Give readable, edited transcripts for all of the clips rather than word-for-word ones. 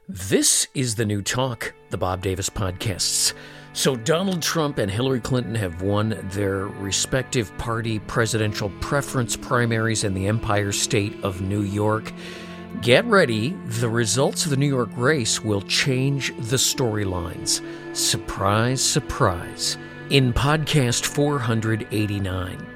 This is the new talk, the Bob Davis Podcasts. So Donald Trump and Hillary Clinton have won their respective party presidential preference primaries in the Empire State of New York. Get ready, the results of the New York race will change the storylines. Surprise, surprise. In podcast 489,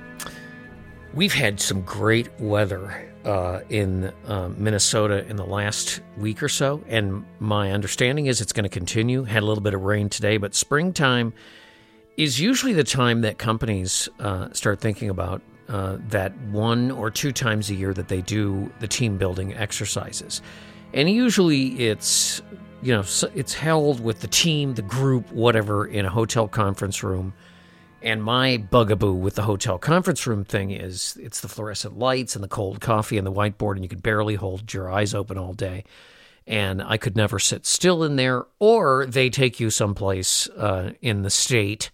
we've had some great weather in Minnesota in the last week or so, and my understanding is it's going to continue. Had a little bit of rain today, but springtime is usually the time that companies start thinking about that 1 or 2 times a year that they do the team building exercises. And usually it's, it's held with the team, the group, whatever, in a hotel conference room. And my bugaboo with the hotel conference room thing is it's the fluorescent lights and the cold coffee and the whiteboard, and you could barely hold your eyes open all day. And I could never sit still in there, or they take you someplace in the state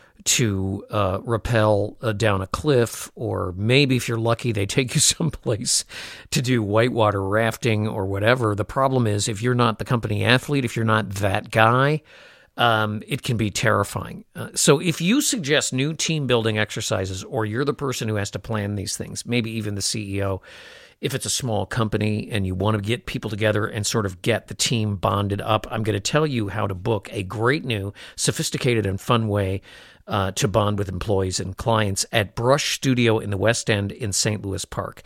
to rappel down a cliff, or maybe if you're lucky, they take you someplace to do whitewater rafting or whatever. The problem is if you're not the company athlete, if you're not that guy, it can be terrifying. So if you suggest new team building exercises, or you're the person who has to plan these things, maybe even the CEO, if it's a small company and you want to get people together and sort of get the team bonded up, I'm going to tell you how to book a great new, sophisticated and fun way to bond with employees and clients at Brush Studio in the West End in St. Louis Park.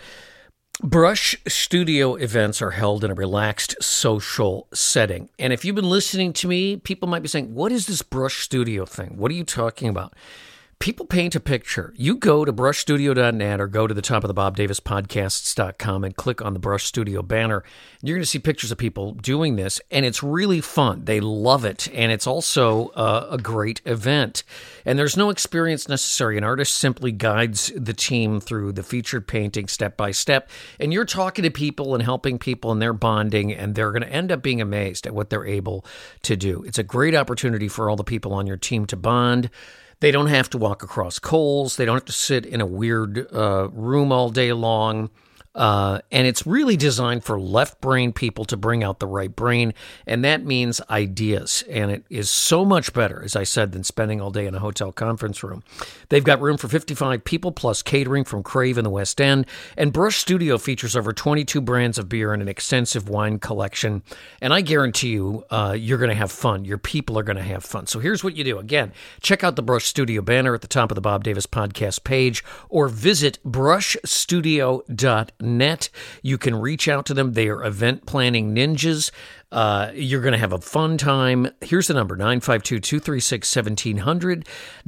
Brush Studio events are held in a relaxed social setting. And if you've been listening to me, people might be saying, what is this Brush Studio thing? What are you talking about? People paint a picture. You go to brushstudio.net or go to the top of the BobDavisPodcasts.com and click on the Brush Studio banner. And you're going to see pictures of people doing this, and it's really fun. They love it, and it's also a great event. And there's no experience necessary. An artist simply guides the team through the featured painting step by step, and you're talking to people and helping people, and they're bonding, and they're going to end up being amazed at what they're able to do. It's a great opportunity for all the people on your team to bond. They don't have to walk across coals. They don't have to sit in a weird room all day long. And it's really designed for left brain people to bring out the right brain. And that means ideas. And it is so much better, as I said, than spending all day in a hotel conference room. They've got room for 55 people plus catering from Crave in the West End. And Brush Studio features over 22 brands of beer and an extensive wine collection. And I guarantee you, you're going to have fun. Your people are going to have fun. So here's what you do. Again, check out the Brush Studio banner at the top of the Bob Davis Podcast page, or visit brushstudio.net. You can reach out to them. They are event planning ninjas. You're going to have a fun time. Here's the number, 952-236-1700,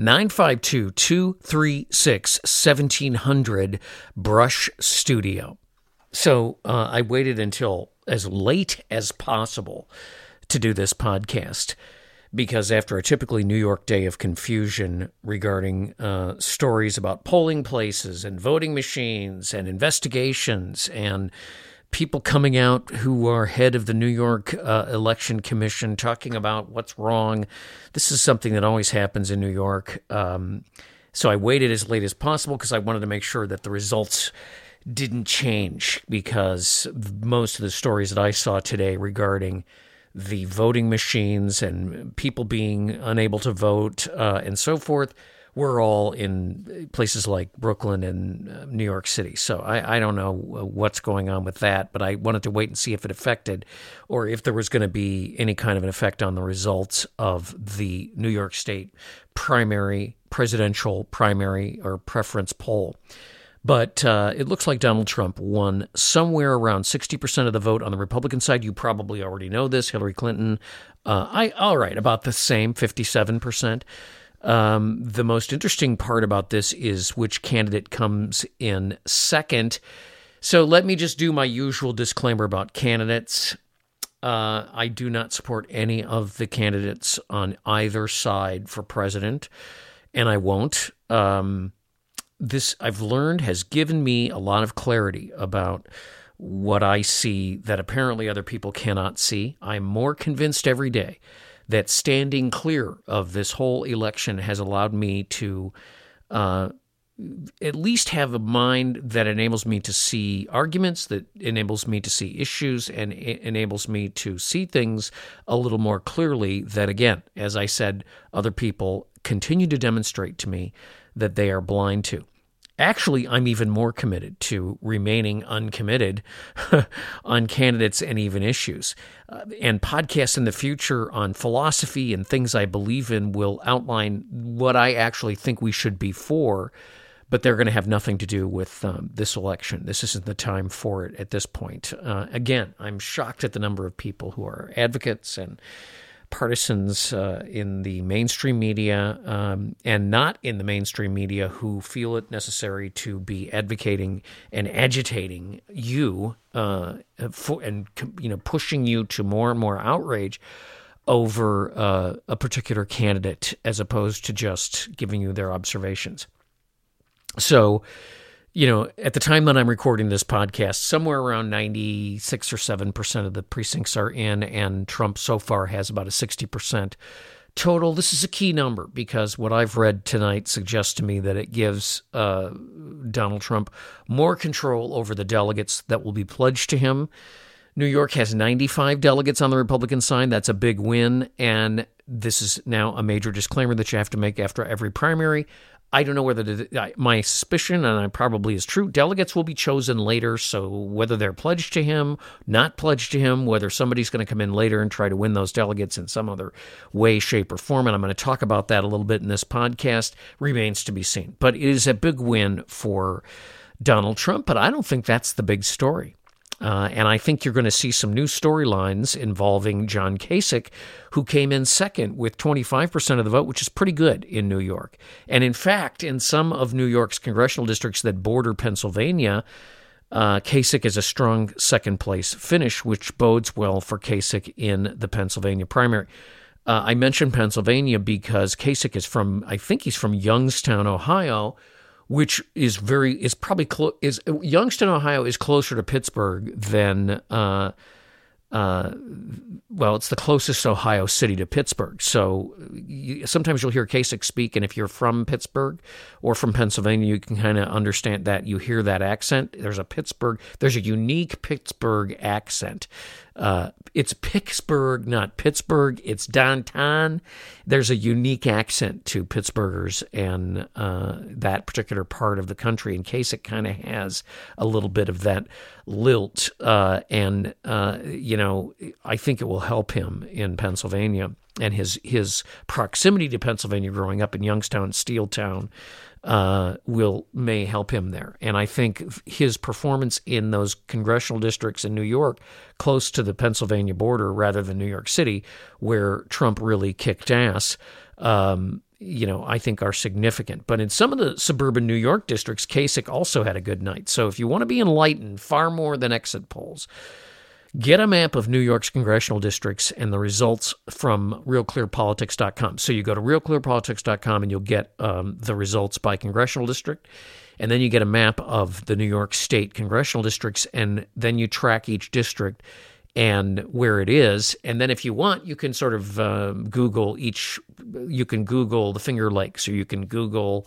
952-236-1700, Brush Studio. So I waited until as late as possible to do this podcast, because after a typically New York day of confusion regarding stories about polling places and voting machines and investigations and people coming out who are head of the New York Election Commission talking about what's wrong, this is something that always happens in New York. So I waited as late as possible because I wanted to make sure that the results didn't change, because most of the stories that I saw today regarding the voting machines and people being unable to vote and so forth were all in places like Brooklyn and New York City. So I don't know what's going on with that, but I wanted to wait and see if it affected, or if there was going to be any kind of an effect on the results of the New York State presidential primary or preference poll. But it looks like Donald Trump won somewhere around 60% of the vote on the Republican side. You probably already know this. Hillary Clinton, about the same, 57%. The most interesting part about this is which candidate comes in second. So let me just do my usual disclaimer about candidates. I do not support any of the candidates on either side for president, and I won't. This, I've learned, has given me a lot of clarity about what I see that apparently other people cannot see. I'm more convinced every day that standing clear of this whole election has allowed me to at least have a mind that enables me to see arguments, that enables me to see issues, and enables me to see things a little more clearly that, again, as I said, other people continue to demonstrate to me that they are blind to. Actually, I'm even more committed to remaining uncommitted on candidates and even issues. And podcasts in the future on philosophy and things I believe in will outline what I actually think we should be for, but they're going to have nothing to do with this election. This isn't the time for it at this point. Again, I'm shocked at the number of people who are advocates and partisans in the mainstream media and not in the mainstream media who feel it necessary to be advocating and agitating you pushing you to more and more outrage over a particular candidate as opposed to just giving you their observations. So, at the time that I'm recording this podcast, somewhere around 96 or 7% of the precincts are in, and Trump so far has about a 60% total. This is a key number because what I've read tonight suggests to me that it gives Donald Trump more control over the delegates that will be pledged to him. New York has 95 delegates on the Republican side. That's a big win, and this is now a major disclaimer that you have to make after every primary. I don't know whether my suspicion, and it probably is true, delegates will be chosen later, so whether they're pledged to him, not pledged to him, whether somebody's going to come in later and try to win those delegates in some other way, shape, or form, and I'm going to talk about that a little bit in this podcast, remains to be seen. But it is a big win for Donald Trump, but I don't think that's the big story. And I think you're going to see some new storylines involving John Kasich, who came in second with 25% of the vote, which is pretty good in New York. And in fact, in some of New York's congressional districts that border Pennsylvania, Kasich is a strong second-place finish, which bodes well for Kasich in the Pennsylvania primary. I mentioned Pennsylvania because Kasich is from Youngstown, Ohio, which is probably Youngstown, Ohio is closer to Pittsburgh than, it's the closest Ohio city to Pittsburgh. So sometimes you'll hear Kasich speak, and if you're from Pittsburgh or from Pennsylvania, you can kind of understand that. You hear that accent. There's a unique Pittsburgh accent. It's Pittsburgh, not Pittsburgh. It's downtown. There's a unique accent to Pittsburghers and that particular part of the country. And Kasich kind of has a little bit of that lilt. I think it will help him in Pennsylvania. And his proximity to Pennsylvania growing up in Youngstown, Steeltown, may help him there. And I think his performance in those congressional districts in New York, close to the Pennsylvania border rather than New York City, where Trump really kicked ass, I think are significant. But in some of the suburban New York districts, Kasich also had a good night. So if you want to be enlightened far more than exit polls, get a map of New York's congressional districts and the results from RealClearPolitics.com. So you go to RealClearPolitics.com and you'll get the results by congressional district. And then you get a map of the New York State congressional districts, and then you track each district and where it is. And then if you want, you can sort of Google the Finger Lakes, or you can Google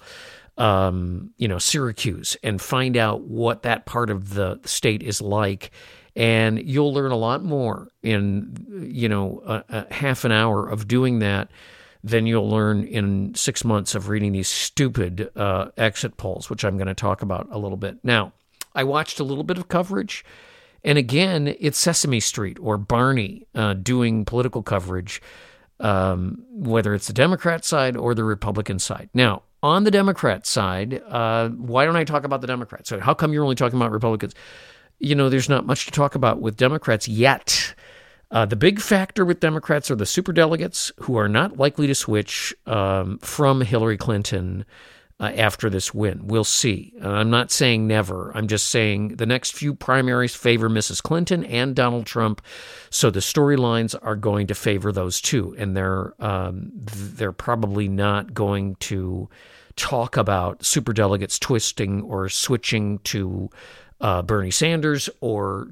Syracuse and find out what that part of the state is like. And you'll learn a lot more in, a half an hour of doing that than you'll learn in 6 months of reading these stupid exit polls, which I'm going to talk about a little bit. Now, I watched a little bit of coverage, and again, it's Sesame Street or Barney doing political coverage, whether it's the Democrat side or the Republican side. Now, on the Democrat side, why don't I talk about the Democrats? So how come you're only talking about Republicans? There's not much to talk about with Democrats yet. The big factor with Democrats are the superdelegates who are not likely to switch from Hillary Clinton after this win. We'll see. I'm not saying never. I'm just saying the next few primaries favor Mrs. Clinton and Donald Trump, so the storylines are going to favor those two, and they're probably not going to talk about superdelegates twisting or switching to Bernie Sanders or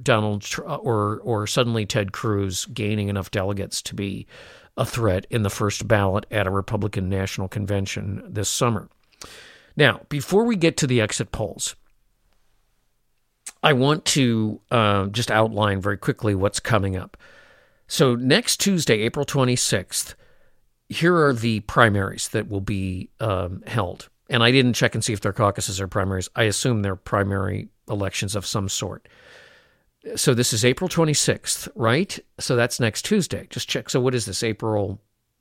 or suddenly Ted Cruz gaining enough delegates to be a threat in the first ballot at a Republican National Convention this summer. Now, before we get to the exit polls, I want to just outline very quickly what's coming up. So next Tuesday, April 26th, here are the primaries that will be held. And I didn't check and see if they're caucuses or primaries. I assume they're primary elections of some sort. So this is April 26th, right? So that's next Tuesday. Just check. So what is this, April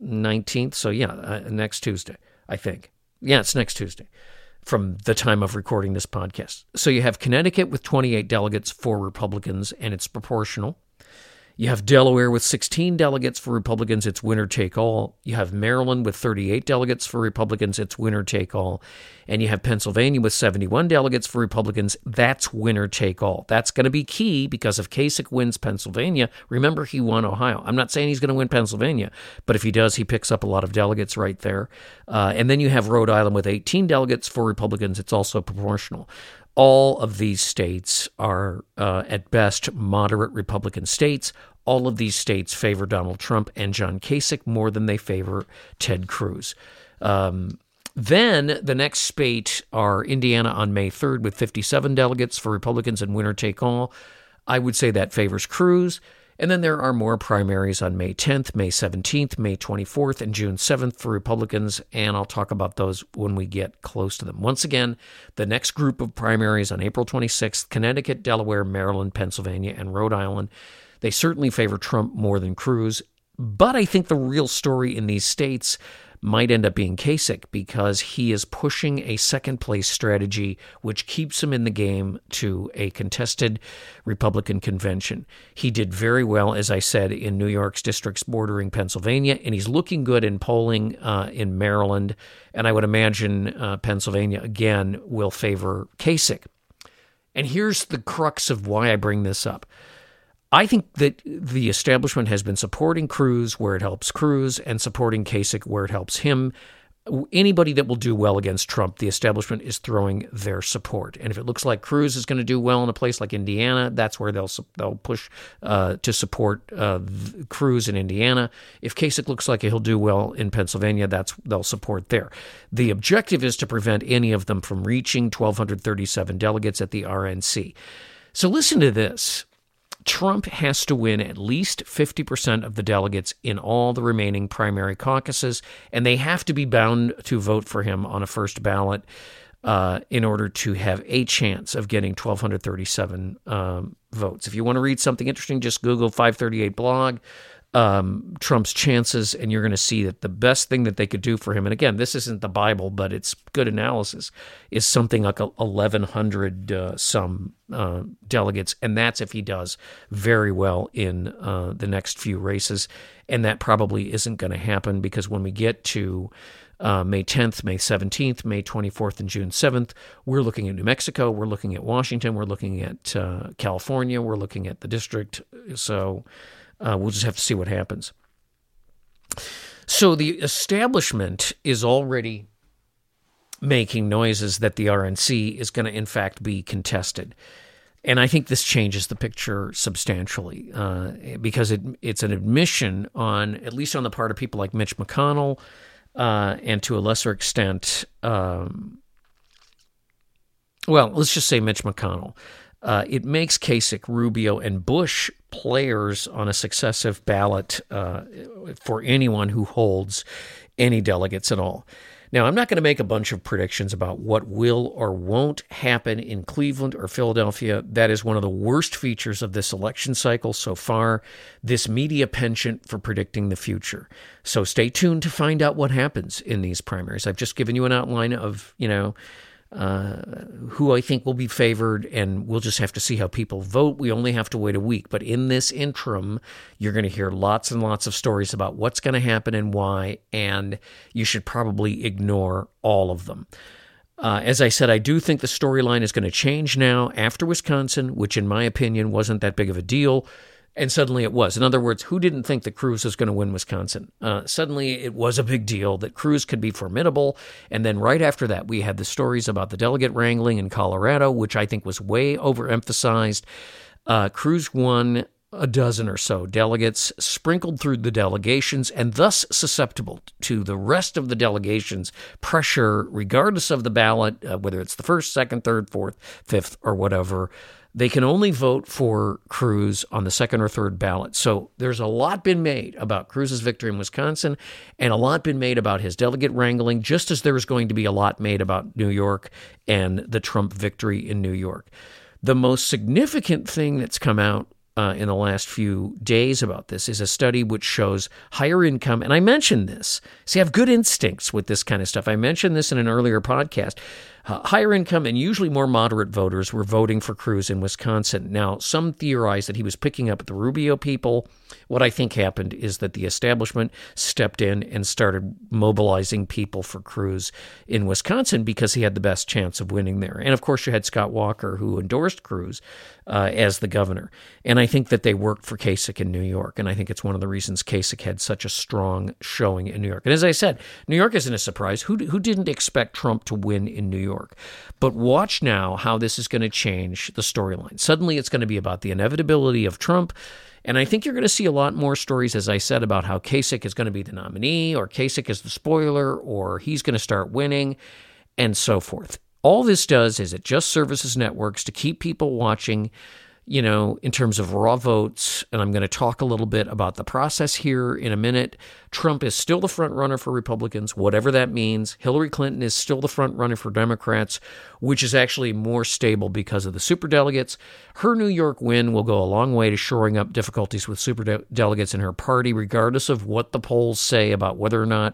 19th? So yeah, next Tuesday, I think. Yeah, it's next Tuesday from the time of recording this podcast. So you have Connecticut with 28 delegates for Republicans, and it's proportional. You have Delaware with 16 delegates for Republicans, it's winner take all. You have Maryland with 38 delegates for Republicans, it's winner take all. And you have Pennsylvania with 71 delegates for Republicans, that's winner take all. That's going to be key because if Kasich wins Pennsylvania, remember he won Ohio. I'm not saying he's going to win Pennsylvania, but if he does, he picks up a lot of delegates right there. And then you have Rhode Island with 18 delegates for Republicans, it's also proportional. All of these states are, at best, moderate Republican states. All of these states favor Donald Trump and John Kasich more than they favor Ted Cruz. Then the next spate are Indiana on May 3rd with 57 delegates for Republicans and winner take all. I would say that favors Cruz. And then there are more primaries on May 10th, May 17th, May 24th, and June 7th for Republicans, and I'll talk about those when we get close to them. Once again, the next group of primaries on April 26th, Connecticut, Delaware, Maryland, Pennsylvania, and Rhode Island. They certainly favor Trump more than Cruz, but I think the real story in these states might end up being Kasich because he is pushing a second-place strategy which keeps him in the game to a contested Republican convention. He did very well, as I said, in New York's districts bordering Pennsylvania, and he's looking good in polling in Maryland, and I would imagine Pennsylvania, again, will favor Kasich. And here's the crux of why I bring this up. I think that the establishment has been supporting Cruz where it helps Cruz and supporting Kasich where it helps him. Anybody that will do well against Trump, the establishment is throwing their support. And if it looks like Cruz is going to do well in a place like Indiana, that's where they'll push to support Cruz in Indiana. If Kasich looks like he'll do well in Pennsylvania, they'll support there. The objective is to prevent any of them from reaching 1,237 delegates at the RNC. So listen to this. Trump has to win at least 50% of the delegates in all the remaining primary caucuses, and they have to be bound to vote for him on a first ballot in order to have a chance of getting 1,237 votes. If you want to read something interesting, just Google 538 blog, Trump's chances, and you're going to see that the best thing that they could do for him, and again, this isn't the Bible, but it's good analysis, is something like 1,100 some delegates, and that's if he does very well in the next few races, and that probably isn't going to happen because when we get to May 10th, May 17th, May 24th, and June 7th, we're looking at New Mexico, we're looking at Washington, we're looking at California, we're looking at the district, so we'll just have to see what happens. So the establishment is already making noises that the RNC is going to, in fact, be contested. And I think this changes the picture substantially because it's an admission on, at least on the part of people like Mitch McConnell and to a lesser extent, well, let's just say Mitch McConnell. It makes Kasich, Rubio, and Bush players on a successive ballot for anyone who holds any delegates at all. Now, I'm not going to make a bunch of predictions about what will or won't happen in Cleveland or Philadelphia. That is one of the worst features of this election cycle so far, this media penchant for predicting the future. So stay tuned to find out what happens in these primaries. I've just given you an outline of, who I think will be favored, and we'll just have to see how people vote. We only have to wait a week. But in this interim, you're going to hear lots and lots of stories about what's going to happen and why, and you should probably ignore all of them. As I said, I do think the storyline is going to change now after Wisconsin, which in my opinion wasn't that big of a deal. And suddenly it was. In other words, who didn't think that Cruz was going to win Wisconsin? Suddenly it was a big deal that Cruz could be formidable. And then right after that, we had the stories about the delegate wrangling in Colorado, which I think was way overemphasized. Cruz won a dozen or so delegates sprinkled through the delegations and thus susceptible to the rest of the delegation's pressure, regardless of the ballot, whether it's the first, second, third, fourth, fifth, or whatever. They can only vote for Cruz on the second or third ballot. So there's a lot been made about Cruz's victory in Wisconsin and a lot been made about his delegate wrangling, just as there is going to be a lot made about New York and the Trump victory in New York. The most significant thing that's come out in the last few days about this is a study which shows higher income, and I mentioned this. See, I have good instincts with this kind of stuff. I mentioned this in an earlier podcast. Higher income and usually more moderate voters were voting for Cruz in Wisconsin. Now, some theorize that he was picking up the Rubio people. What I think happened is that the establishment stepped in and started mobilizing people for Cruz in Wisconsin because he had the best chance of winning there. And of course, you had Scott Walker, who endorsed Cruz as the governor. And I think that they worked for Kasich in New York. And I think it's one of the reasons Kasich had such a strong showing in New York. And as I said, New York isn't a surprise. Who didn't expect Trump to win in New York? But watch now how this is going to change the storyline. Suddenly it's going to be about the inevitability of Trump. And I think you're going to see a lot more stories, as I said, about how Kasich is going to be the nominee, or Kasich is the spoiler, or he's going to start winning, and so forth. All this does is it just services networks to keep people watching, you know, in terms of raw votes. And I'm going to talk a little bit about the process here in a minute. Trump is still the front runner for Republicans, whatever that means. Hillary Clinton is still the front runner for Democrats, which is actually more stable because of the superdelegates. Her New York win will go a long way to shoring up difficulties with superdelegates in her party, regardless of what the polls say about whether or not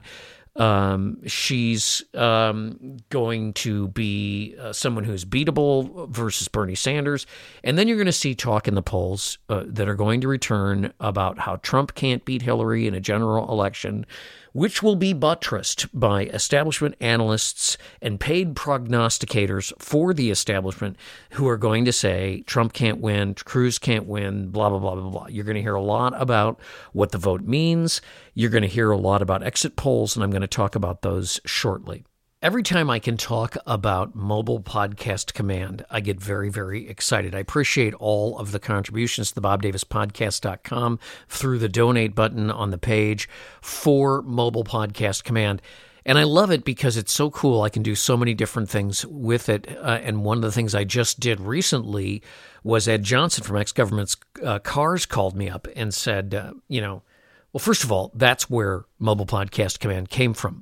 she's going to be someone who's beatable versus Bernie Sanders. And then you're going to see talk in the polls that are going to return about how Trump can't beat Hillary in a general election, which will be buttressed by establishment analysts and paid prognosticators for the establishment who are going to say Trump can't win, Cruz can't win, blah, blah, blah, blah, blah. You're going to hear a lot about what the vote means. You're going to hear a lot about exit polls, and I'm going to talk about those shortly. Every time I can talk about Mobile Podcast Command, I get very, very excited. I appreciate all of the contributions to the BobDavisPodcast.com through the donate button on the page for Mobile Podcast Command. And I love it because it's so cool. I can do so many different things with it. And one of the things I just did recently was Ed Johnson from Ex-Government's Cars called me up and said, well, first of all, that's where Mobile Podcast Command came from,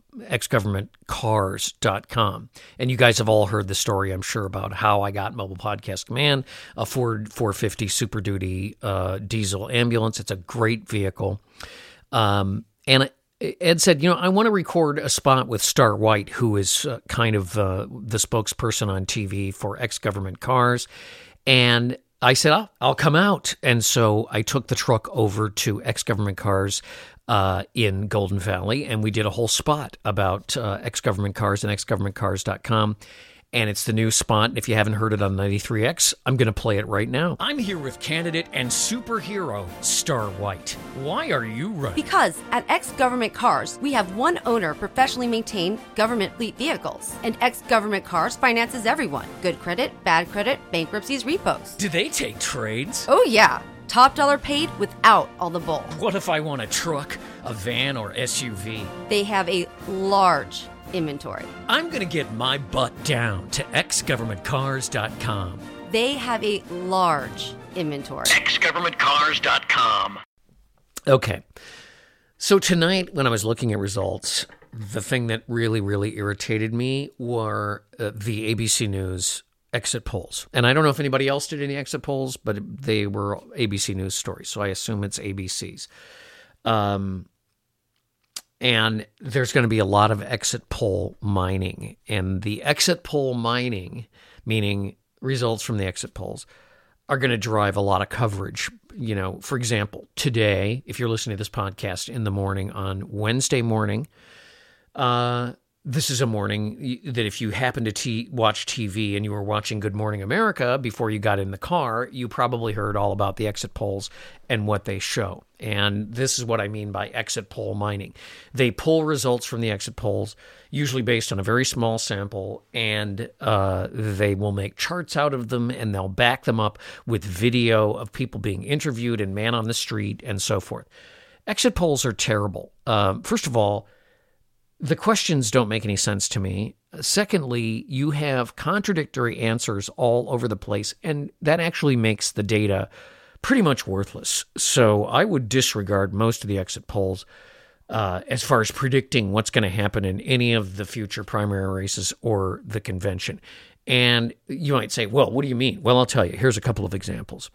exgovernmentcars.com. And you guys have all heard the story, I'm sure, about how I got Mobile Podcast Command, a Ford 450 Super Duty diesel ambulance. It's a great vehicle. And Ed said, I want to record a spot with Star White, who is kind of the spokesperson on TV for Ex-Government Cars. And I said, I'll come out. And so I took the truck over to Ex-Government Cars in Golden Valley, and we did a whole spot about Ex-Government Cars and exgovernmentcars.com. And it's the new spot. And if you haven't heard it on 93X, I'm going to play it right now. I'm here with candidate and superhero Star White. Why are you running? Because at Ex-Government Cars, we have one owner professionally maintain government fleet vehicles. And Ex-Government Cars finances everyone. Good credit, bad credit, bankruptcies, repos. Do they take trades? Oh, yeah. Top dollar paid without all the bull. What if I want a truck, a van, or SUV? They have a large inventory. I'm going to get my butt down to exgovernmentcars.com. They have a large inventory. exgovernmentcars.com. Okay. So tonight, when I was looking at results, the thing that really, really irritated me were the ABC News exit polls. And I don't know if anybody else did any exit polls, but they were ABC News stories, so I assume it's ABC's. And there's going to be a lot of exit poll mining. And the exit poll mining, meaning results from the exit polls, are going to drive a lot of coverage. For example, today, if you're listening to this podcast in the morning on Wednesday morning, This is a morning that if you happen to watch TV and you were watching Good Morning America before you got in the car, you probably heard all about the exit polls and what they show. And this is what I mean by exit poll mining. They pull results from the exit polls, usually based on a very small sample, and they will make charts out of them, and they'll back them up with video of people being interviewed and man on the street and so forth. Exit polls are terrible. First of all, the questions don't make any sense to me. Secondly, you have contradictory answers all over the place, and that actually makes the data pretty much worthless. So I would disregard most of the exit polls as far as predicting what's going to happen in any of the future primary races or the convention. And you might say, well, what do you mean? Well, I'll tell you. Here's a couple of examples.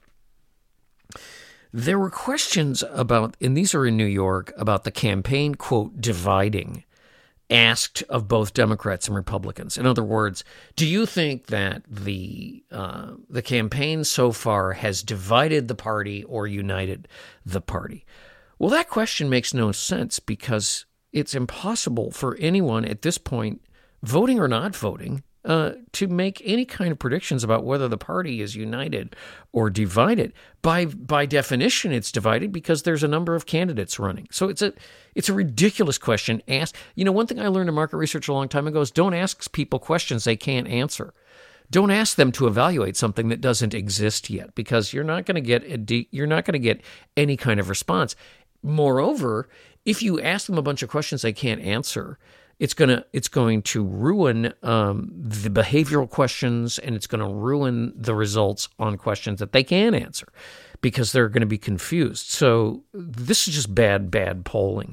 There were questions about, and these are in New York, about the campaign, quote, dividing, asked of both Democrats and Republicans. In other words, do you think that the campaign so far has divided the party or united the party? Well, that question makes no sense because it's impossible for anyone at this point, voting or not voting, to make any kind of predictions about whether the party is united or divided. By definition, it's divided because there's a number of candidates running. So it's a ridiculous question. One thing I learned in market research a long time ago is don't ask people questions they can't answer. Don't ask them to evaluate something that doesn't exist yet, because you're not going to get any kind of response. Moreover, if you ask them a bunch of questions they can't answer, it's going to ruin the behavioral questions, and it's going to ruin the results on questions that they can answer because they're going to be confused. So this is just bad polling.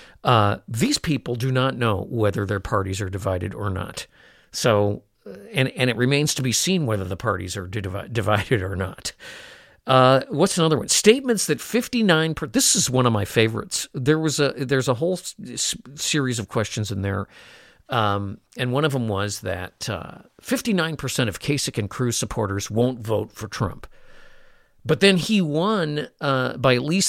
These people do not know whether their parties are divided or not. So, and it remains to be seen whether the parties are divided or not. What's another one? Statements that 59%. This is one of my favorites. There's a whole series of questions in there, and one of them was that 59% of Kasich and Cruz supporters won't vote for Trump. But then he won by at least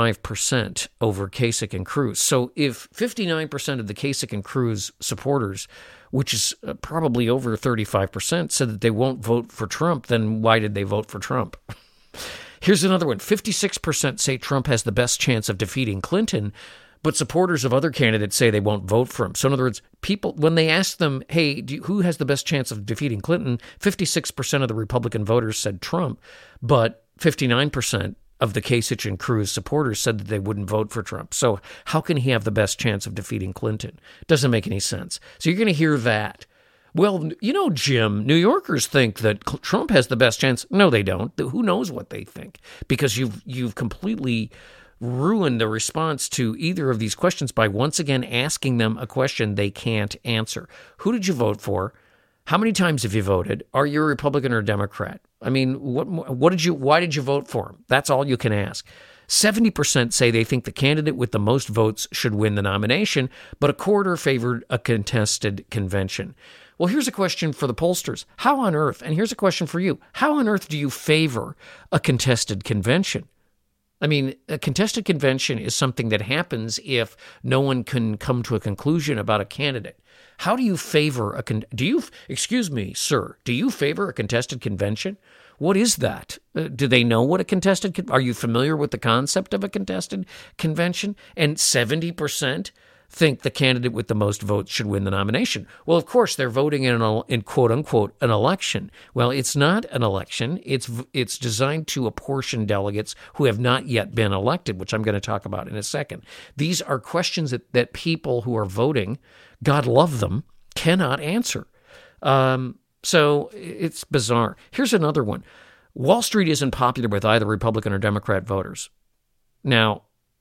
35% over Kasich and Cruz. So if 59% of the Kasich and Cruz supporters, which is probably over 35%, said that they won't vote for Trump, then why did they vote for Trump? Here's another one. 56% say Trump has the best chance of defeating Clinton, but supporters of other candidates say they won't vote for him. So in other words, people, when they ask them, hey, who has the best chance of defeating Clinton, 56% of the Republican voters said Trump, but 59% of the Kasich and Cruz supporters said that they wouldn't vote for Trump. So how can he have the best chance of defeating Clinton? Doesn't make any sense. So you're going to hear that. Well, Jim, New Yorkers think that Trump has the best chance. No, they don't. Who knows what they think? Because you've completely ruined the response to either of these questions by once again asking them a question they can't answer. Who did you vote for? How many times have you voted? Are you a Republican or a Democrat? I mean, why did you vote for him? That's all you can ask. 70% say they think the candidate with the most votes should win the nomination, but a quarter favored a contested convention. Well, here's a question for the pollsters. How on earth, and here's a question for you, how on earth do you favor a contested convention? I mean, a contested convention is something that happens if no one can come to a conclusion about a candidate. How do you favor excuse me, sir, do you favor a contested convention? What is that? Do they know what a contested, are you familiar with the concept of a contested convention? And 70% think the candidate with the most votes should win the nomination. Well, of course, they're voting in quote unquote an election. Well, it's not an election. It's designed to apportion delegates who have not yet been elected, which I'm going to talk about in a second. These are questions that people who are voting, God love them, cannot answer. So it's bizarre. Here's another one. Wall Street isn't popular with either Republican or Democrat voters. Now,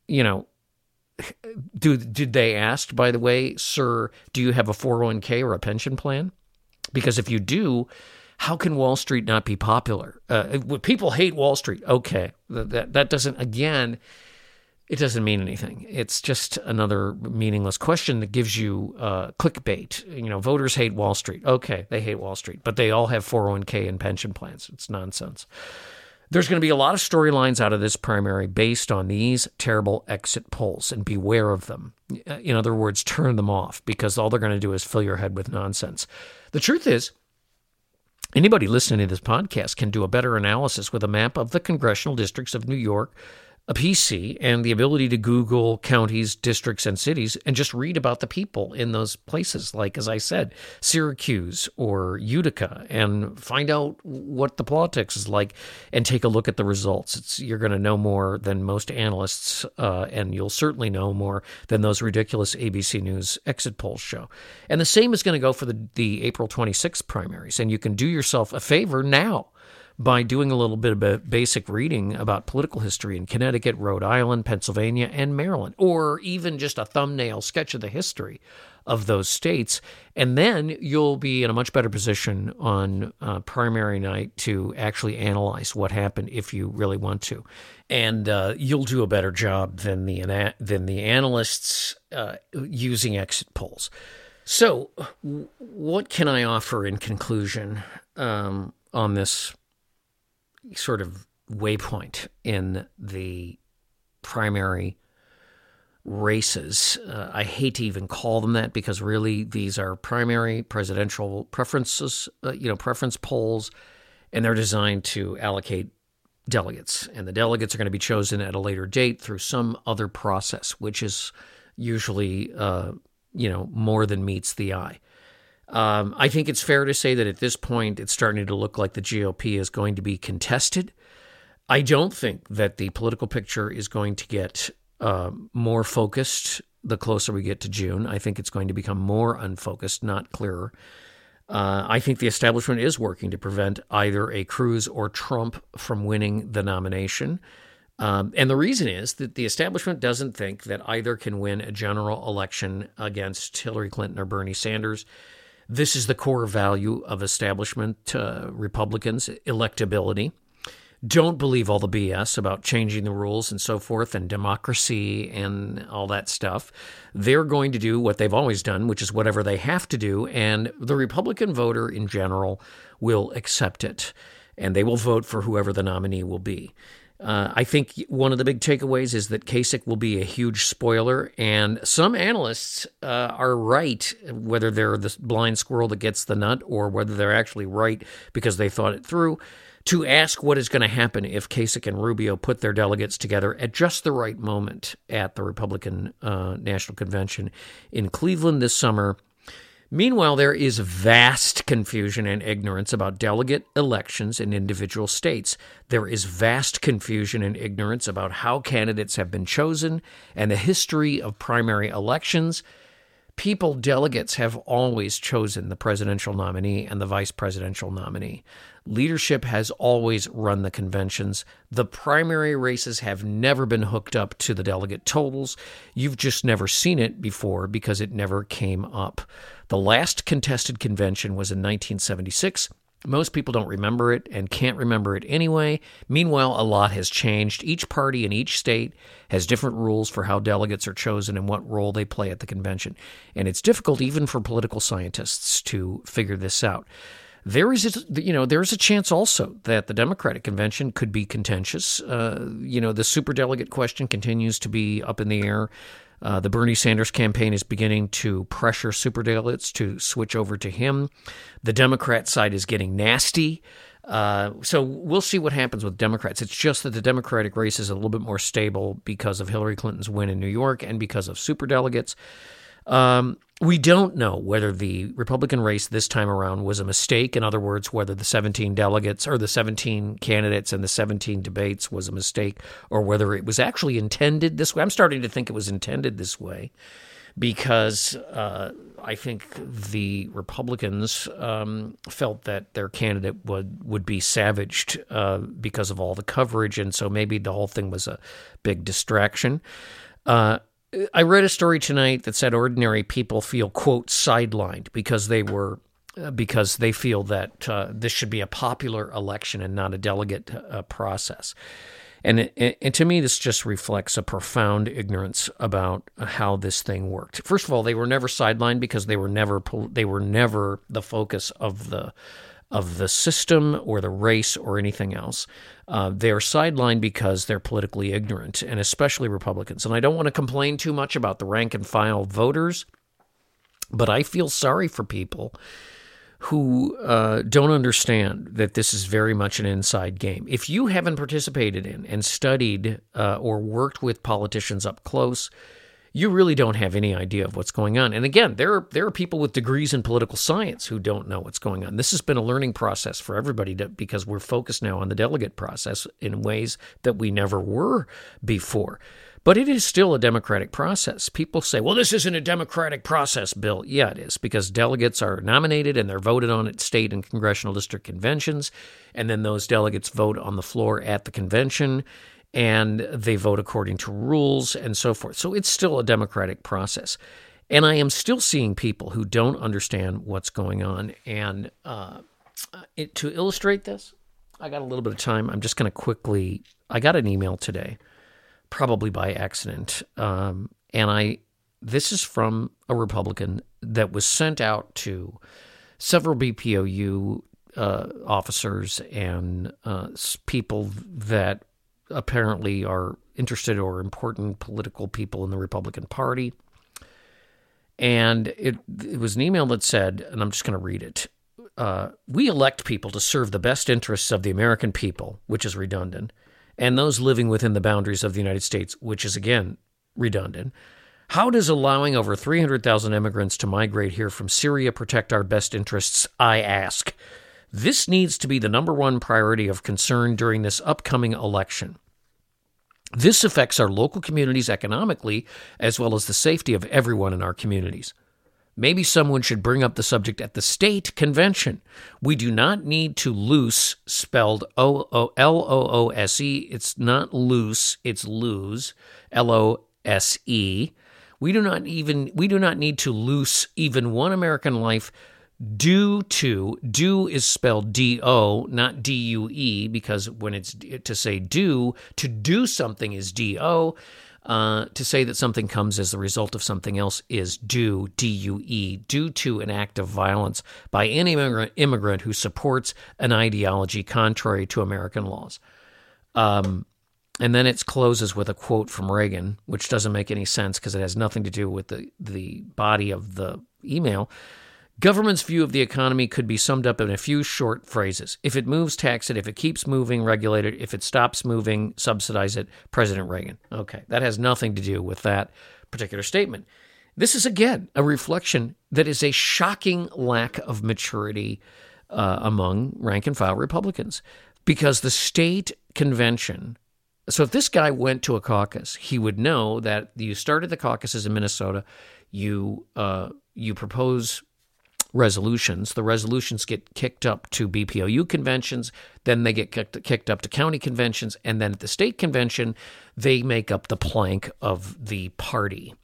did they ask, by the way, sir, do you have a 401k or a pension plan? Because if you do, how can Wall Street not be popular? People hate Wall Street. Okay, that doesn't, again, it doesn't mean anything. It's just another meaningless question that gives you clickbait. Voters hate Wall Street. Okay, they hate Wall Street, but they all have 401k and pension plans. It's nonsense. There's going to be a lot of storylines out of this primary based on these terrible exit polls, and beware of them. In other words, turn them off, because all they're going to do is fill your head with nonsense. The truth is, anybody listening to this podcast can do a better analysis with a map of the congressional districts of New York, a PC, and the ability to Google counties, districts, and cities and just read about the people in those places, like, as I said, Syracuse or Utica, and find out what the politics is like and take a look at the results. You're going to know more than most analysts, and you'll certainly know more than those ridiculous ABC News exit polls show. And the same is going to go for the April 26th primaries, and you can do yourself a favor now by doing a little bit of basic reading about political history in Connecticut, Rhode Island, Pennsylvania, and Maryland, or even just a thumbnail sketch of the history of those states. And then you'll be in a much better position on primary night to actually analyze what happened if you really want to. And you'll do a better job than the analysts using exit polls. So what can I offer in conclusion on this sort of waypoint in the primary races? I hate to even call them that, because really these are primary presidential preferences, preference polls, and they're designed to allocate delegates. And the delegates are going to be chosen at a later date through some other process, which is usually, more than meets the eye. I think it's fair to say that at this point, it's starting to look like the GOP is going to be contested. I don't think that the political picture is going to get more focused the closer we get to June. I think it's going to become more unfocused, not clearer. I think the establishment is working to prevent either a Cruz or Trump from winning the nomination. And the reason is that the establishment doesn't think that either can win a general election against Hillary Clinton or Bernie Sanders. This is the core value of establishment Republicans, electability. Don't believe all the BS about changing the rules and so forth and democracy and all that stuff. They're going to do what they've always done, which is whatever they have to do, and the Republican voter in general will accept it, and they will vote for whoever the nominee will be. I think one of the big takeaways is that Kasich will be a huge spoiler, and some analysts are right, whether they're the blind squirrel that gets the nut or whether they're actually right because they thought it through, to ask what is going to happen if Kasich and Rubio put their delegates together at just the right moment at the Republican National Convention in Cleveland this summer. Meanwhile, there is vast confusion and ignorance about delegate elections in individual states. There is vast confusion and ignorance about how candidates have been chosen and the history of primary elections. Delegates have always chosen the presidential nominee and the vice presidential nominee. Leadership has always run the conventions. The primary races have never been hooked up to the delegate totals. You've just never seen it before because it never came up. The last contested convention was in 1976. Most people don't remember it and can't remember it anyway. Meanwhile, a lot has changed. Each party in each state has different rules for how delegates are chosen and what role they play at the convention. And it's difficult even for political scientists to figure this out. There is a chance also that the Democratic convention could be contentious. The superdelegate question continues to be up in the air. The Bernie Sanders campaign is beginning to pressure superdelegates to switch over to him. The Democrat side is getting nasty. So we'll see what happens with Democrats. It's just that the Democratic race is a little bit more stable because of Hillary Clinton's win in New York and because of superdelegates. We don't know whether the Republican race this time around was a mistake. In other words, whether the 17 delegates or the 17 candidates and the 17 debates was a mistake, or whether it was actually intended this way. I'm starting to think it was intended this way because I think the Republicans felt that their candidate would be savaged because of all the coverage, and so maybe the whole thing was a big distraction. I read a story tonight that said ordinary people feel, quote, sidelined because they feel that this should be a popular election and not a delegate process. And to me, this just reflects a profound ignorance about how this thing worked. First of all, they were never sidelined because they were never the focus of the of the system or the race or anything else. They are sidelined because they're politically ignorant, and especially Republicans. And I don't want to complain too much about the rank and file voters, but I feel sorry for people who don't understand that this is very much an inside game. If you haven't participated in and studied or worked with politicians up close, you really don't have any idea of what's going on. And again, there are people with degrees in political science who don't know what's going on. This has been a learning process for everybody because we're focused now on the delegate process in ways that we never were before. But it is still a democratic process. People say, well, this isn't a democratic process, Bill. Yeah, it is, because delegates are nominated and they're voted on at state and congressional district conventions. And then those delegates vote on the floor at the convention, and they vote according to rules and so forth. So it's still a democratic process. And I am still seeing people who don't understand what's going on. And to illustrate this, I got a little bit of time. I'm just going to quickly, I got an email today, probably by accident. This is from a Republican that was sent out to several BPOU officers and people that apparently are interested or important political people in the Republican Party. And it was an email that said, and I'm just going to read it, we elect people to serve the best interests of the American people, which is redundant, and those living within the boundaries of the United States, which is, again, redundant. How does allowing over 300,000 immigrants to migrate here from Syria protect our best interests, I ask? This needs to be the number one priority of concern during this upcoming election. This affects our local communities economically, as well as the safety of everyone in our communities. Maybe someone should bring up the subject at the state convention. We do not need to loose, spelled L-O-O-S-E. It's not loose, it's lose, L-O-S-E. We do not need to loose even one American life due is spelled D-O, not D-U-E, because when it's to say to do something is D-O. To say that something comes as the result of something else is due, D-U-E, due to an act of violence by any immigrant who supports an ideology contrary to American laws. And then it closes with a quote from Reagan, which doesn't make any sense because it has nothing to do with the body of the email. Government's view of the economy could be summed up in a few short phrases. If it moves, tax it. If it keeps moving, regulate it. If it stops moving, subsidize it. President Reagan. Okay, that has nothing to do with that particular statement. This is, again, a reflection that is a shocking lack of maturity among rank-and-file Republicans, because the state convention. So if this guy went to a caucus, he would know that you started the caucuses in Minnesota, you propose resolutions. The resolutions get kicked up to BPOU conventions, then they get kicked up to county conventions, and then at the state convention, they make up the plank of the party's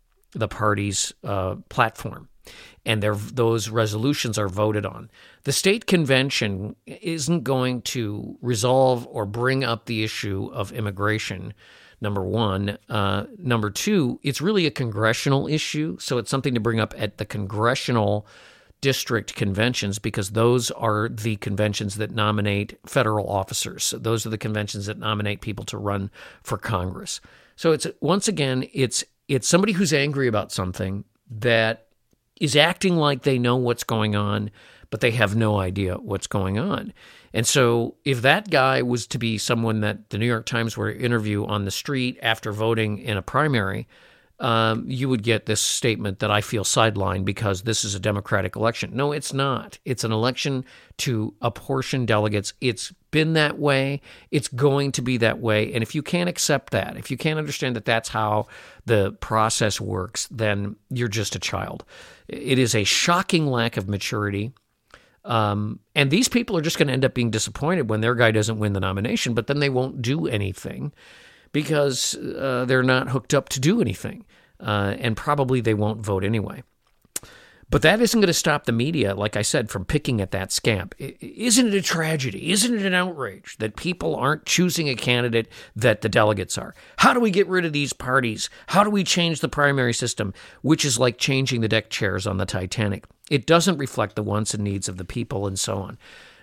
platform. And those resolutions are voted on. The state convention isn't going to resolve or bring up the issue of immigration, number one. Number two, it's really a congressional issue, so it's something to bring up at the congressional district conventions, because those are the conventions that nominate federal officers. Those are the conventions that nominate people to run for Congress. So it's, once again, it's somebody who's angry about something that is acting like they know what's going on, but they have no idea what's going on. And so if that guy was to be someone that the New York Times were to interview on the street after voting in a primary, you would get this statement that I feel sidelined because this is a Democratic election. No, it's not. It's an election to apportion delegates. It's been that way. It's going to be that way. And if you can't accept that, if you can't understand that that's how the process works, then you're just a child. It is a shocking lack of maturity. And these people are just going to end up being disappointed when their guy doesn't win the nomination, but then they won't do anything because they're not hooked up to do anything. And probably they won't vote anyway. But that isn't going to stop the media, like I said, from picking at that scamp. Isn't it a tragedy? Isn't it an outrage that people aren't choosing a candidate that the delegates are? How do we get rid of these parties? How do we change the primary system, which is like changing the deck chairs on the Titanic? It doesn't reflect the wants and needs of the people and so on.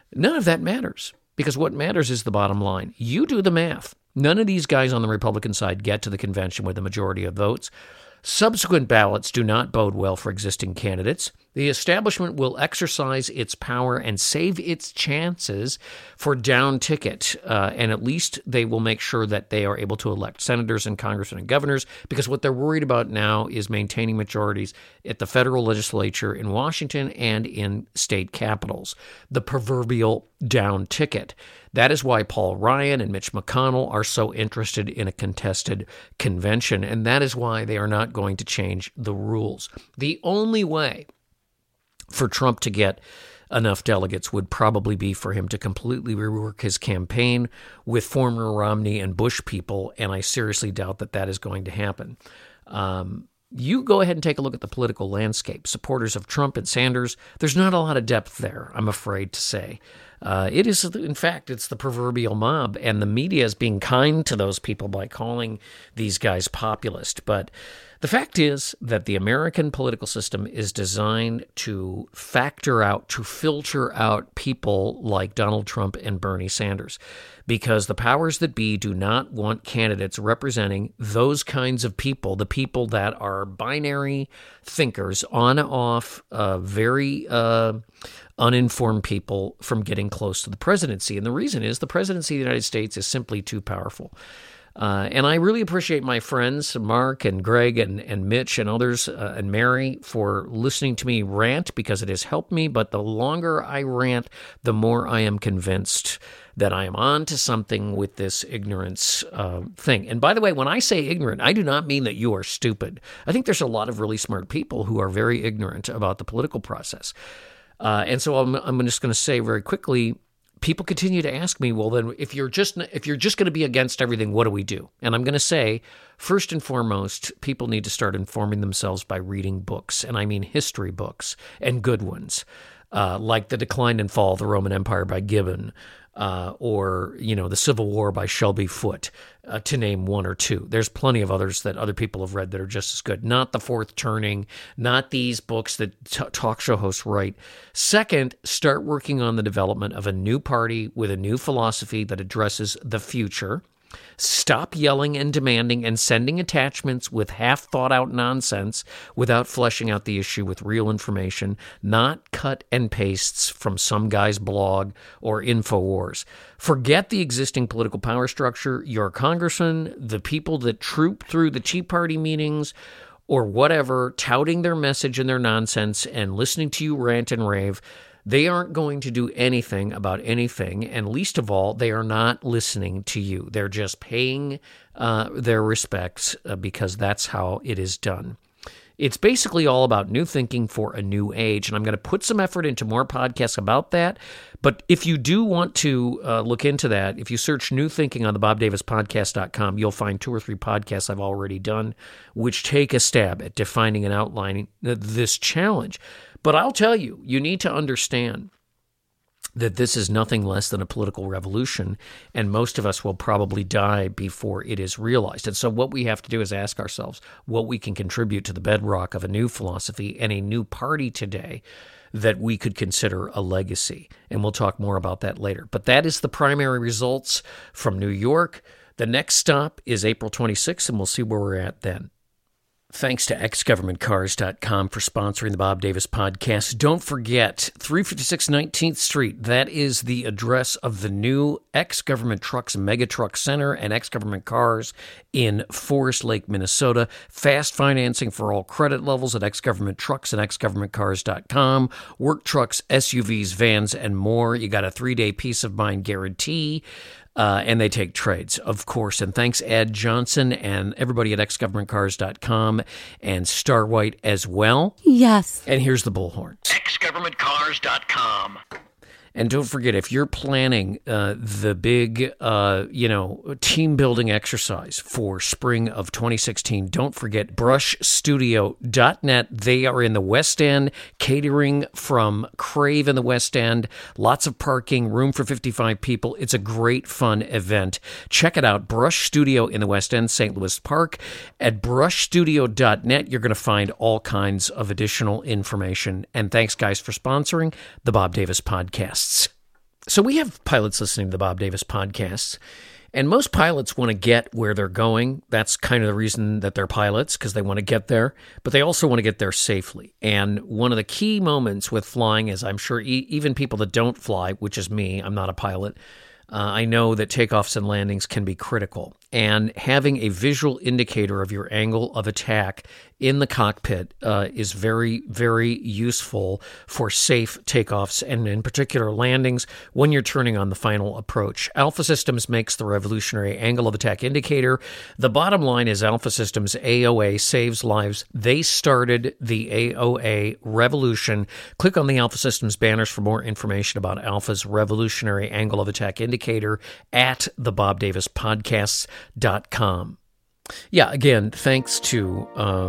None of that matters, because what matters is the bottom line. You do the math. None of these guys on the Republican side get to the convention with a majority of votes. Subsequent ballots do not bode well for existing candidates. The establishment will exercise its power and save its chances for down ticket, and at least they will make sure that they are able to elect senators and congressmen and governors, because what they're worried about now is maintaining majorities at the federal legislature in Washington and in state capitals, the proverbial down ticket. That is why Paul Ryan and Mitch McConnell are so interested in a contested convention, and that is why they are not going to change the rules. The only way for Trump to get enough delegates would probably be for him to completely rework his campaign with former Romney and Bush people, and I seriously doubt that that is going to happen. You go ahead and take a look at the political landscape. Supporters of Trump and Sanders, there's not a lot of depth there, I'm afraid to say. It is, in fact, it's the proverbial mob, and the media is being kind to those people by calling these guys populist. But the fact is that the American political system is designed to filter out people like Donald Trump and Bernie Sanders, because the powers that be do not want candidates representing those kinds of people, the people that are binary thinkers, on-off, very uninformed people from getting close to the presidency. And the reason is the presidency of the United States is simply too powerful. And I really appreciate my friends, Mark and Greg and Mitch and others and Mary for listening to me rant, because it has helped me. But the longer I rant, the more I am convinced that I am on to something with this ignorance thing. And by the way, when I say ignorant, I do not mean that you are stupid. I think there's a lot of really smart people who are very ignorant about the political process. And so I'm just going to say very quickly, people continue to ask me, well, then if you're just going to be against everything, what do we do? And I'm going to say, first and foremost, people need to start informing themselves by reading books, and I mean history books, and good ones, like The Decline and Fall of the Roman Empire by Gibbon, or, The Civil War by Shelby Foote, to name one or two. There's plenty of others that other people have read that are just as good. Not The Fourth Turning, not these books that talk show hosts write. Second, start working on the development of a new party with a new philosophy that addresses the future. Stop yelling and demanding and sending attachments with half-thought-out nonsense without fleshing out the issue with real information, not cut and pastes from some guy's blog or InfoWars. Forget the existing political power structure. Your congressman, the people that troop through the Tea Party meetings or whatever, touting their message and their nonsense and listening to you rant and rave, they aren't going to do anything about anything, and least of all, they are not listening to you. They're just paying their respects because that's how it is done. It's basically all about new thinking for a new age, and I'm going to put some effort into more podcasts about that. But if you do want to look into that, if you search New Thinking on the BobDavisPodcast.com, you'll find 2 or 3 podcasts I've already done which take a stab at defining and outlining this challenge. But I'll tell you, you need to understand that this is nothing less than a political revolution, and most of us will probably die before it is realized. And so what we have to do is ask ourselves what we can contribute to the bedrock of a new philosophy and a new party today that we could consider a legacy. And we'll talk more about that later. But that is the primary results from New York. The next stop is April 26th, and we'll see where we're at then. Thanks to exgovernmentcars.com for sponsoring the Bob Davis Podcast. Don't forget, 356 19th Street, that is the address of the new Ex-Government Trucks Mega Truck Center and Ex-Government Cars in Forest Lake, Minnesota. Fast financing for all credit levels at Ex-Government Trucks and exgovernmentcars.com. Work trucks, SUVs, vans, and more. You got a 3-day peace of mind guarantee. And they take trades, of course. And thanks, Ed Johnson and everybody at exgovernmentcars.com and Star White as well. Yes. And here's the bullhorn. exgovernmentcars.com. And don't forget, if you're planning the big, team-building exercise for spring of 2016, don't forget brushstudio.net. They are in the West End, catering from Crave in the West End. Lots of parking, room for 55 people. It's a great, fun event. Check it out, Brush Studio in the West End, St. Louis Park. At brushstudio.net, you're going to find all kinds of additional information. And thanks, guys, for sponsoring the Bob Davis Podcast. So we have pilots listening to the Bob Davis podcasts, and most pilots want to get where they're going. That's kind of the reason that they're pilots, because they want to get there, but they also want to get there safely. And one of the key moments with flying is, I'm sure even people that don't fly, which is me, I'm not a pilot, I know that takeoffs and landings can be critical. And having a visual indicator of your angle of attack in the cockpit is very, very useful for safe takeoffs and in particular landings when you're turning on the final approach. Alpha Systems makes the revolutionary angle of attack indicator. The bottom line is Alpha Systems AOA saves lives. They started the AOA revolution. Click on the Alpha Systems banners for more information about Alpha's revolutionary angle of attack indicator at thebobdavispodcasts.com. Yeah, again, thanks to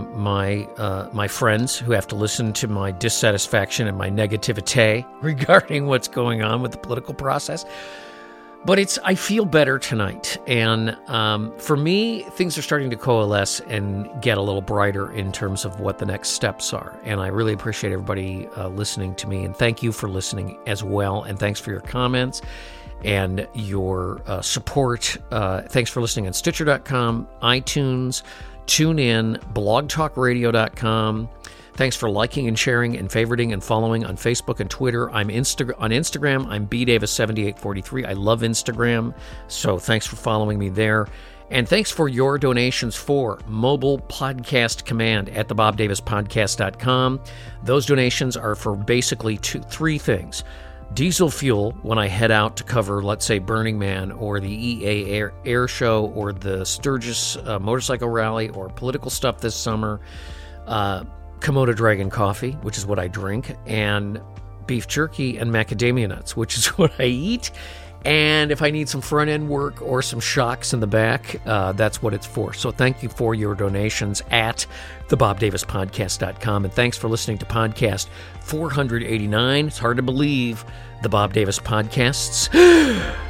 my friends who have to listen to my dissatisfaction and my negativity regarding what's going on with the political process. But I feel better tonight. And for me, things are starting to coalesce and get a little brighter in terms of what the next steps are. And I really appreciate everybody listening to me. And thank you for listening as well. And thanks for your comments and your support. Thanks for listening on Stitcher.com, iTunes, TuneIn, blogtalkradio.com. Thanks for liking and sharing and favoriting and following on Facebook and Twitter. I'm on Instagram. I'm bdavis7843. I love Instagram, so thanks for following me there. And thanks for your donations for Mobile Podcast Command at thebobdavispodcast.com. Those donations are for basically three things. Diesel fuel when I head out to cover, let's say, Burning Man or the EA Air Show or the Sturgis Motorcycle Rally or political stuff this summer. Komodo Dragon coffee, which is what I drink, and beef jerky and macadamia nuts, which is what I eat. And if I need some front-end work or some shocks in the back, that's what it's for. So thank you for your donations at thebobdavispodcast.com. And thanks for listening to podcast 489. It's hard to believe, the Bob Davis Podcasts.